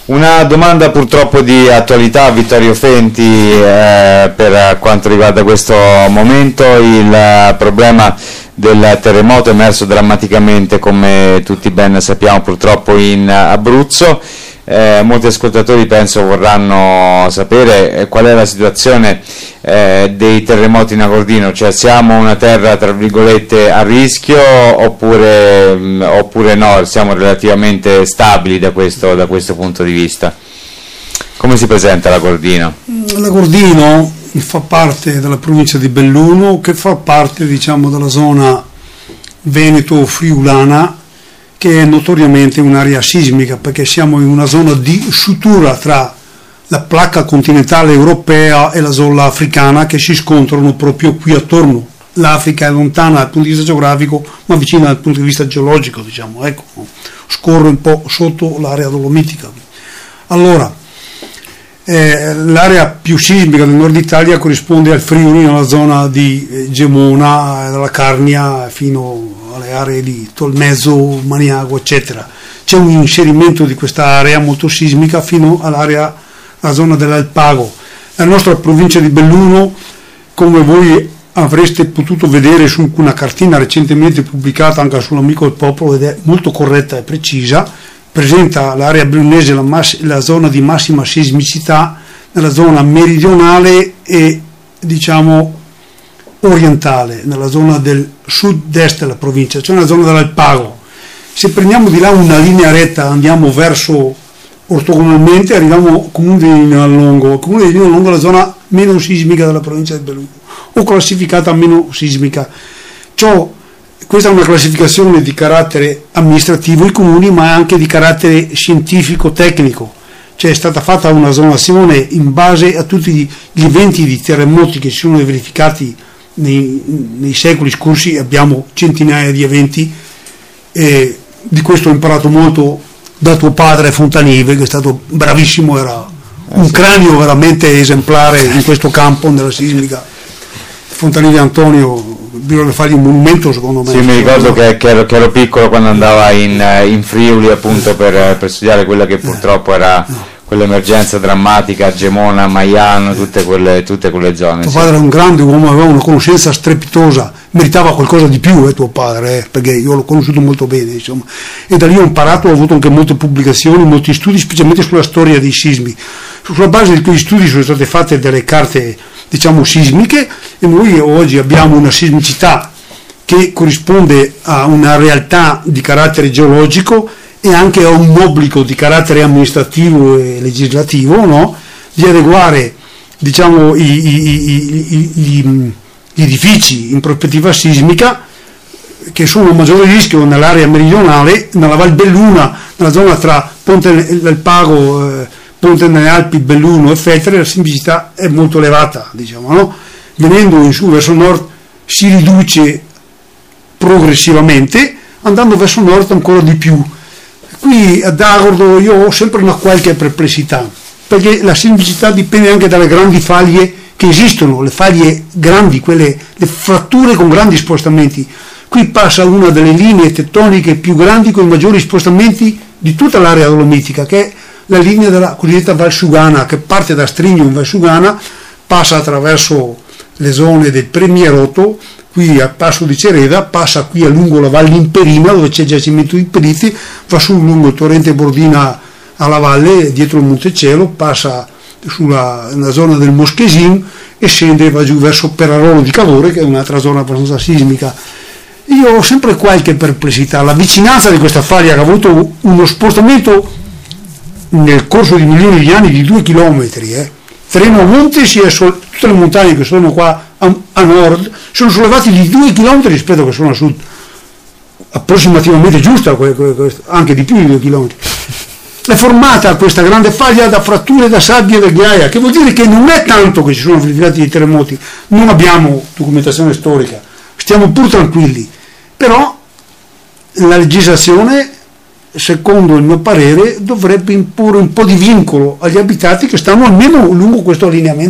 Una domanda purtroppo di attualità, Vittorio Fenti, per quanto riguarda questo momento, il problema del terremoto è emerso drammaticamente, come tutti ben sappiamo, purtroppo in Abruzzo. Molti ascoltatori penso vorranno sapere qual è la situazione dei terremoti in Agordino, cioè siamo una terra tra virgolette a rischio oppure no, siamo relativamente stabili da questo punto di vista. Come si presenta l'Agordino? L'Agordino fa parte della provincia di Belluno, che fa parte della zona veneto-friulana, che è notoriamente un'area sismica, perché siamo in una zona di sutura tra la placca continentale europea e la zona africana, che si scontrano proprio qui attorno. L'Africa è lontana dal punto di vista geografico, ma vicina dal punto di vista geologico, scorre un po' sotto l'area dolomitica. Allora, l'area più sismica del nord Italia corrisponde al Friuli, nella zona di Gemona, dalla Carnia fino alle aree di Tolmezzo, Maniago, eccetera. C'è un inserimento di questa area molto sismica fino alla zona dell'Alpago. La nostra provincia di Belluno, come voi avreste potuto vedere su una cartina recentemente pubblicata anche sull'Amico del Popolo, ed è molto corretta e precisa, presenta l'area bellunese la zona di massima sismicità nella zona meridionale e orientale, nella zona del sud-est della provincia, cioè nella zona dell'Alpago. Se prendiamo di là una linea retta, andiamo verso ortogonalmente, arriviamo al comune di Lignalongo. Il comune di Lignalongo è la zona meno sismica della provincia di Belluno, o classificata meno sismica. Questa è una classificazione di carattere amministrativo ai comuni, ma anche di carattere scientifico-tecnico. Cioè è stata fatta una zonazione in base a tutti gli eventi di terremoti che si sono verificati nei secoli scorsi. Abbiamo centinaia di eventi, e di questo ho imparato molto da tuo padre Fontanive, che è stato bravissimo, era un cranio veramente esemplare in questo campo nella sismica. Fontanive Antonio, bisogna fargli un monumento, secondo me. Sì, mi ricordo che ero piccolo quando andava in Friuli appunto per studiare quella che purtroppo era quell'emergenza drammatica a Gemona, Maiano, tutte quelle zone. Tuo padre era un grande uomo, aveva una conoscenza strepitosa, meritava qualcosa di più, tuo padre, perché io l'ho conosciuto molto bene, insomma. E da lì ho imparato, ho avuto anche molte pubblicazioni, molti studi, specialmente sulla storia dei sismi. Sulla base di quegli studi sono state fatte delle carte sismiche, e noi oggi abbiamo una sismicità che corrisponde a una realtà di carattere geologico e anche a un obbligo di carattere amministrativo e legislativo, di adeguare gli edifici in prospettiva sismica, che sono a maggiore rischio nell'area meridionale, nella Val Belluna, nella zona tra Ponte del Pago, Ponte nelle Alpi, Belluno e Feltre. La sismicità è molto elevata, venendo in su verso nord si riduce progressivamente, andando verso nord ancora di più. Qui ad Agordo io ho sempre una qualche perplessità, perché la sismicità dipende anche dalle grandi faglie che esistono, le faglie grandi, le fratture con grandi spostamenti. Qui passa una delle linee tettoniche più grandi con i maggiori spostamenti di tutta l'area dolomitica, che è la linea della cosiddetta Valsugana, che parte da Strigno in Valsugana, passa attraverso le zone del Premierotto, qui al passo di Cereda, passa qui a lungo la Valle Imperina, dove c'è giacimento di perizi, va su lungo il torrente Bordina alla valle, dietro il Montecielo, passa nella zona del Moschesin e scende e va giù verso Perarolo di Cadore, che è un'altra zona abbastanza sismica. Io ho sempre qualche perplessità. La vicinanza di questa faglia, che ha avuto uno spostamento nel corso di milioni di anni di 2 chilometri, Treno a monte, tutte le montagne che sono qua a nord sono sollevati di 2 chilometri rispetto a che sono a sud, approssimativamente giusta, anche di più di 2 chilometri. È formata questa grande faglia da fratture, da sabbie e da ghiaia, che vuol dire che non è tanto che ci sono verificati dei terremoti, non abbiamo documentazione storica, stiamo pur tranquilli, però la legislazione, secondo il mio parere, dovrebbe imporre un po' di vincolo agli abitanti che stanno almeno lungo questo allineamento.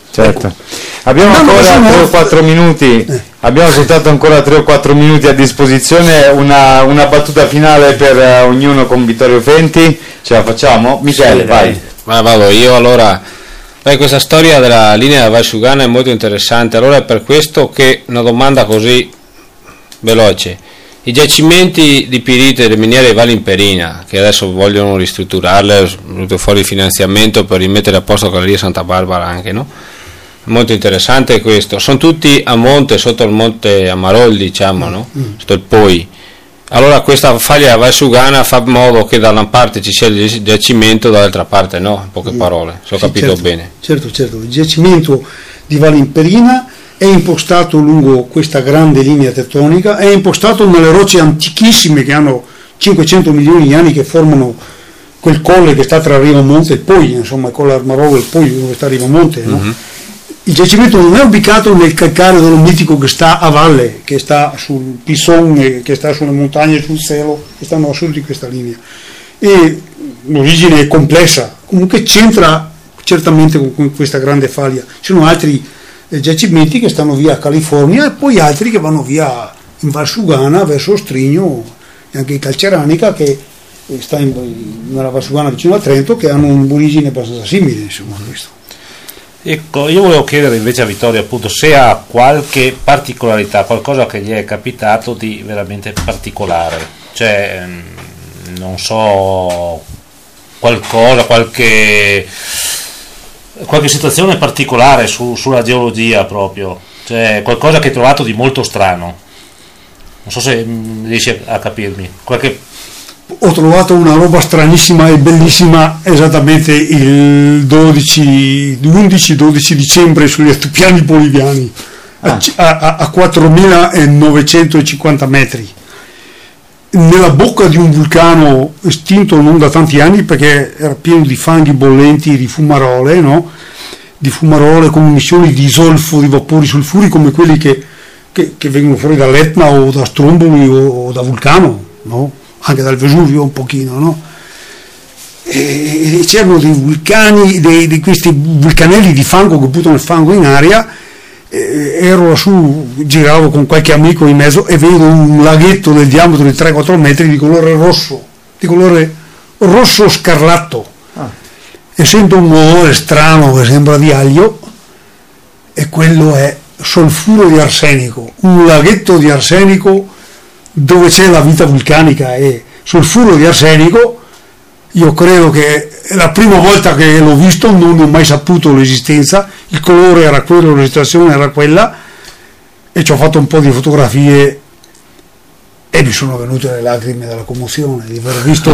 Certo. Abbiamo ancora 3 o 4 minuti, abbiamo soltanto ancora 3 o 4 minuti a disposizione, una battuta finale per ognuno con Vittorio Fenti, ce la facciamo? Michele, vai. Ma vado io allora. Questa storia della linea della Valsugana è molto interessante, allora è per questo che una domanda così veloce. I giacimenti di pirite delle miniere di Valle Imperina, che adesso vogliono ristrutturarle, è venuto fuori il finanziamento per rimettere a posto Galleria Santa Barbara anche, no? Molto interessante questo, sono tutti a monte, sotto il monte Amarol, diciamo, no? Sotto il Poi. Allora questa faglia Valsugana fa modo che da una parte ci sia il giacimento, dall'altra parte no, in poche parole, se ho capito certo, bene. Certo, il giacimento di Valle Imperina è impostato lungo questa grande linea tettonica, è impostato nelle rocce antichissime che hanno 500 milioni di anni, che formano quel colle che sta tra Rivamonte e Poi, insomma il colle Armarolo e Poi dove sta Rivamonte, no? Il giacimento non è ubicato nel calcare dolomitico che sta a valle, che sta sul Pison, che sta sulle montagne, sul cielo, che stanno a sud di questa linea. E l'origine è complessa, comunque c'entra certamente con questa grande faglia. Ci sono altri giacimenti che stanno via a California e poi altri che vanno via in Valsugana verso Ostrigno e anche in Calceranica, che sta nella Valsugana vicino a Trento, che hanno un'origine abbastanza simile, insomma, a questo. Ecco, io volevo chiedere invece a Vittorio appunto se ha qualche particolarità, qualcosa che gli è capitato di veramente particolare, cioè non so, qualcosa, qualche situazione particolare sulla geologia proprio, cioè qualcosa che hai trovato di molto strano, non so se riesci a capirmi, Ho trovato una roba stranissima e bellissima esattamente il 11-12 dicembre sugli altopiani boliviani, a 4.950 metri, nella bocca di un vulcano estinto non da tanti anni, perché era pieno di fanghi bollenti, di fumarole, no? Di fumarole con emissioni di zolfo, di vapori sulfuri come quelli che vengono fuori dall'Etna o da Stromboli o da Vulcano, no? Anche dal Vesuvio un pochino, no? E c'erano dei vulcani, di questi vulcanelli di fango che buttano il fango in aria. Ero lassù, giravo con qualche amico in mezzo e vedo un laghetto del diametro di 3-4 metri di colore rosso scarlatto, e sento un odore strano che sembra di aglio, e quello è solfuro di arsenico, un laghetto di arsenico dove c'è la vita vulcanica e solfuro di arsenico. Io credo che è la prima volta che l'ho visto, non ne ho mai saputo l'esistenza, il colore era quello, la registrazione era quella, e ci ho fatto un po' di fotografie e mi sono venute le lacrime dalla commozione di aver visto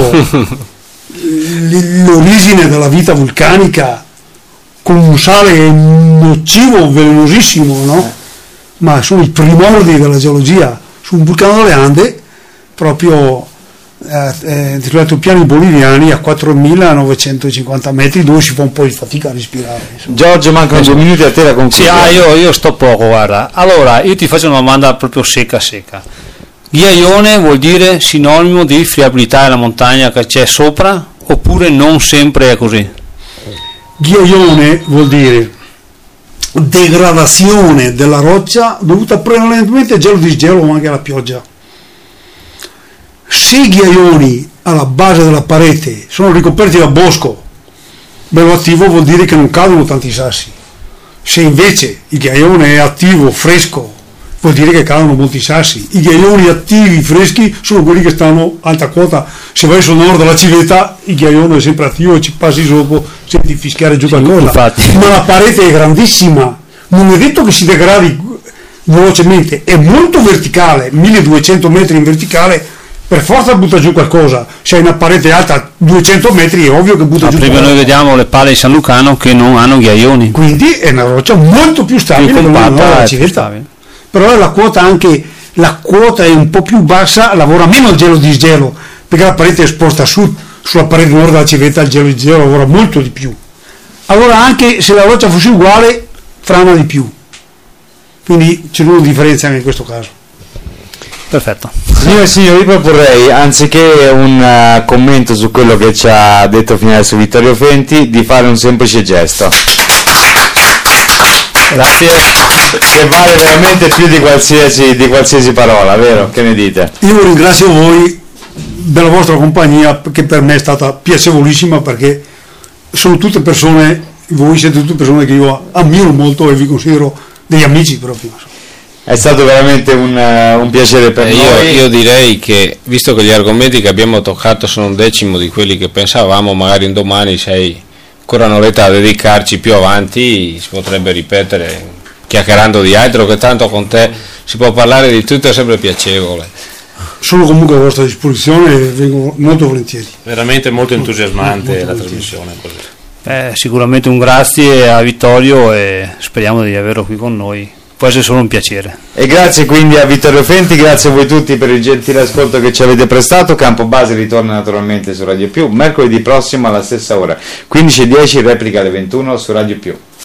l'origine della vita vulcanica con un sale nocivo, velenosissimo, no? Ma sono i primordi della geologia su un vulcano delle Ande, proprio sugli altopiani boliviani a 4.950 metri, dove si fa un po' di fatica a respirare. Insomma. Giorgio, mancano 2 minuti a te la conclusione. Sì, io sto poco, guarda. Allora, io ti faccio una domanda proprio secca. Ghiaione vuol dire sinonimo di friabilità della montagna che c'è sopra, oppure non sempre è così? Ghiaione vuol dire degradazione della roccia dovuta prevalentemente al gelo di sgelo, ma anche alla pioggia. Se i ghiaioni alla base della parete sono ricoperti da bosco bello attivo, vuol dire che non cadono tanti sassi. Se invece il ghiaione è attivo, fresco, vuol dire che cadono molti sassi. I ghiaioni attivi, freschi, sono quelli che stanno a alta quota. Se vai sul nord della civetta, il ghiaione è sempre attivo e ci passi sopra, senti fischiare giù qualcosa. Infatti. Ma la parete è grandissima, non è detto che si degradi velocemente, è molto verticale, 1200 metri in verticale, per forza butta giù qualcosa. Se hai una parete alta 200 metri è ovvio che butta giù prima qualcosa. Noi vediamo le pale di San Lucano che non hanno ghiaioni, Quindi è una roccia molto più stabile, più compatta, più stabile. Però la quota è un po' più bassa, lavora meno il gelo di sgelo, perché la parete è esposta a sud, sulla parete nord della civetta il gelo di sgelo lavora molto di più. Allora anche se la roccia fosse uguale frana di più, quindi c'è una differenza anche in questo caso. Perfetto. Signore e signori, proporrei, anziché un commento su quello che ci ha detto fino adesso Vittorio Fenti, di fare un semplice gesto. Grazie. che vale veramente più di qualsiasi parola, vero? Che ne dite? Io ringrazio voi della vostra compagnia, che per me è stata piacevolissima, perché sono tutte persone, voi siete tutte persone che io ammiro molto e vi considero degli amici proprio. È stato veramente un piacere per noi. Io direi che, visto che gli argomenti che abbiamo toccato sono un decimo di quelli che pensavamo, magari un domani, sei ancora un'oretta da dedicarci, più avanti si potrebbe ripetere chiacchierando di altro, che tanto con te si può parlare di tutto, è sempre piacevole. Sono comunque a vostra disposizione e vengo molto volentieri. Veramente molto entusiasmante la trasmissione così. Sicuramente un grazie a Vittorio e speriamo di averlo qui con noi. Può essere solo un piacere. E grazie quindi a Vittorio Fenti, grazie a voi tutti per il gentile ascolto che ci avete prestato. Campo Base ritorna naturalmente su Radio Più mercoledì prossimo alla stessa ora, 15:10, replica alle 21 su Radio Più.